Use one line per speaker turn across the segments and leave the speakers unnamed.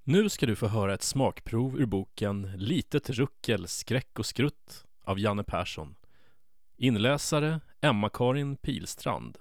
Nu ska du få höra ett smakprov ur boken Litet ruckel, skräck och skrutt av Janne Persson. Inläsare Emma-Karin Pilstrand.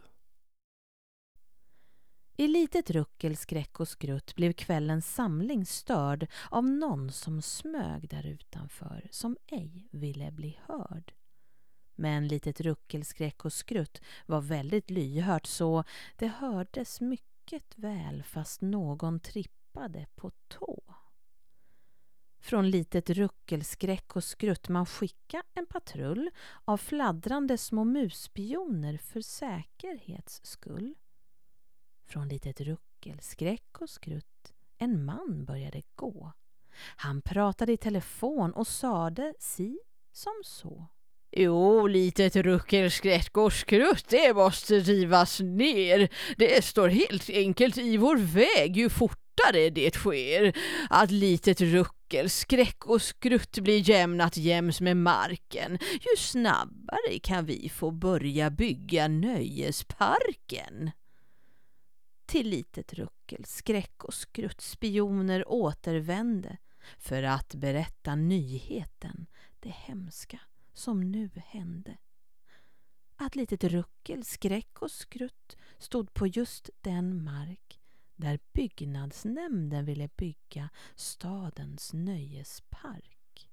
I Litet ruckel, skräck och skrutt blev kvällens samling störd av någon som smög där utanför, som ej ville bli hörd. Men Litet ruckel, skräck och skrutt var väldigt lyhört, så det hördes mycket väl fast någon trippade på tå. Från Litet ruckel, skräck och skrutt man skicka en patrull av fladdrande små musspioner för säkerhets skull. Från Litet ruckel, skräck och skrutt en man började gå. Han pratade i telefon och sade si som så.
Jo, Litet ruckel, skräck och skrutt, det måste rivas ner. Det står helt enkelt i vår väg ju fortare det sker. Att Litet ruckel, skräck och skrutt blir jämnat jäms med marken, ju snabbare kan vi få börja bygga nöjesparken.
Till Litet ruckel, skräck och skrutt spioner återvände för att berätta nyheten, det hemska som nu hände. Att Litet ruckel, skräck och skrutt stod på just den mark där byggnadsnämnden ville bygga stadens nöjespark.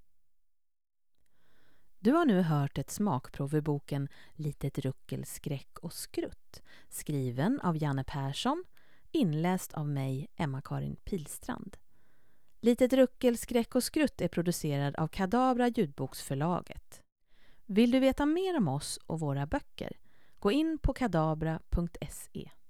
Du har nu hört ett smakprov i boken Litet ruckel, skräck och skrutt, skriven av Janne Persson, inläst av mig, Emma-Karin Pilstrand. Litet ruckel, skräck och skrutt är producerad av Kadabra ljudboksförlaget. Vill du veta mer om oss och våra böcker? Gå in på kadabra.se.